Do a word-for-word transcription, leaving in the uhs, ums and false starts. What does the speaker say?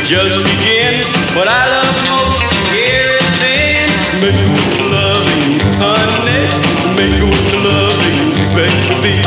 just begin. What I love most here is then make good loving, honey. Make good loving, baby.